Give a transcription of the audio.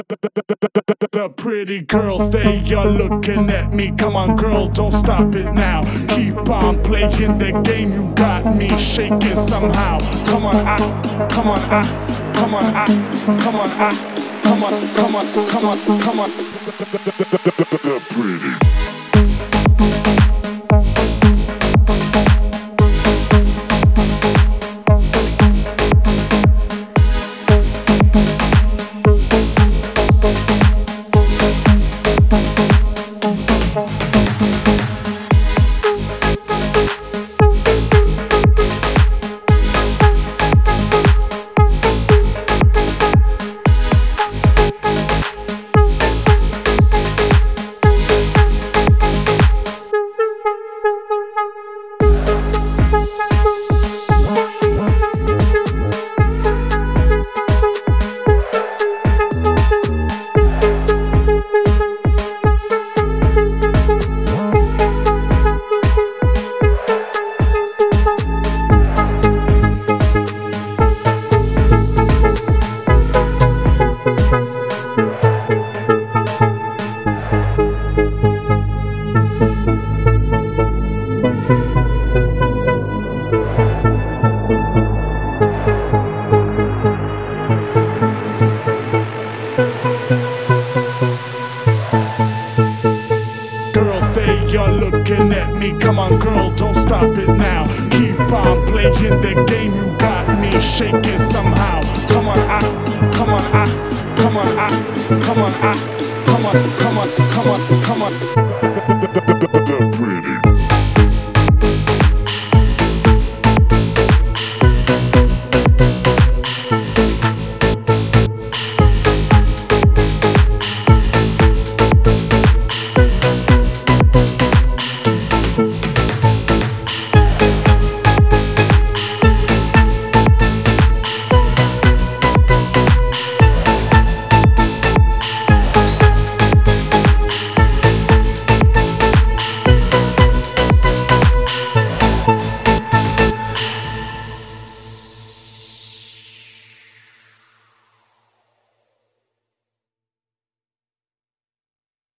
The pretty girls, they are looking at me. Come on, girl, don't stop it now. Keep on playing the game, you got me shaking somehow. Come on, come on, come on, come on, come on, come on, come on, come on. The pretty. You're looking at me, come on girl, don't stop it now. Keep on playing the game, you got me shaking somehow. Come on, come on, come on, come on, come on, come on, come on, come on.